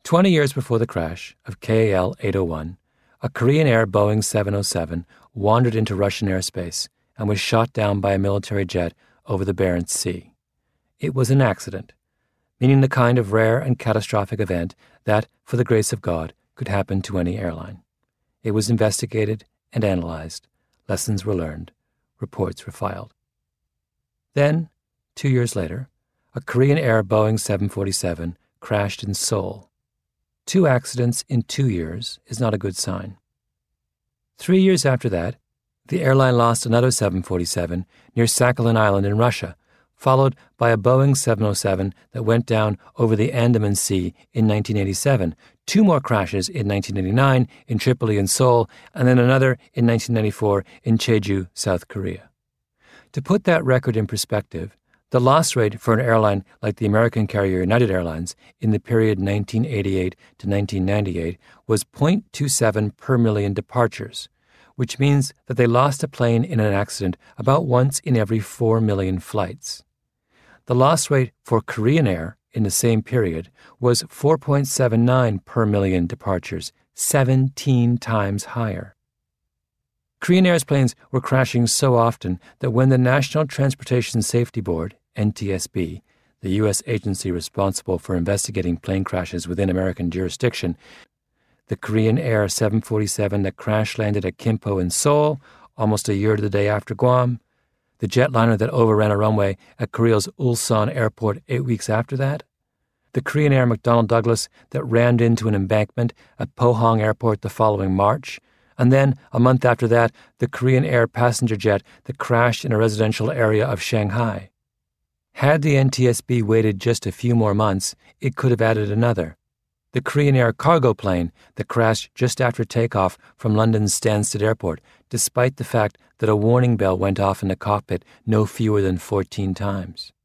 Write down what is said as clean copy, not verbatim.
20 years before the crash of KAL 801, a Korean Air Boeing 707 wandered into Russian airspace and was shot down by a military jet over the Barents Sea. It was an accident, meaning the kind of rare and catastrophic event that, for the grace of God, could happen to any airline. It was investigated and analyzed. Lessons were learned. Reports were filed. Then, 2 years later, a Korean Air Boeing 747 crashed in Seoul. 2 accidents in 2 years is not a good sign. 3 years after that, the airline lost another 747 near Sakhalin Island in Russia, followed by a Boeing 707 that went down over the Andaman Sea in 1987, 2 more crashes in 1989 in Tripoli and Seoul, and then another in 1994 in Jeju, South Korea. To put that record in perspective, the loss rate for an airline like the American carrier United Airlines in the period 1988 to 1998 was 0.27 per million departures, which means that they lost a plane in an accident about once in every 4 million flights. The loss rate for Korean Air in the same period was 4.79 per million departures, 17 times higher. Korean Air's planes were crashing so often that when the National Transportation Safety Board, NTSB, the U.S. agency responsible for investigating plane crashes within American jurisdiction, the Korean Air 747 that crash-landed at Gimpo in Seoul almost a year to the day after Guam, the jetliner that overran a runway at Korea's Ulsan Airport 8 weeks after that, the Korean Air McDonnell Douglas that rammed into an embankment at Pohang Airport the following March, and then, a month after that, the Korean Air passenger jet that crashed in a residential area of Shanghai. Had the NTSB waited just a few more months, it could have added another. The Korean Air cargo plane that crashed just after takeoff from London's Stansted Airport, despite the fact that a warning bell went off in the cockpit no fewer than 14 times.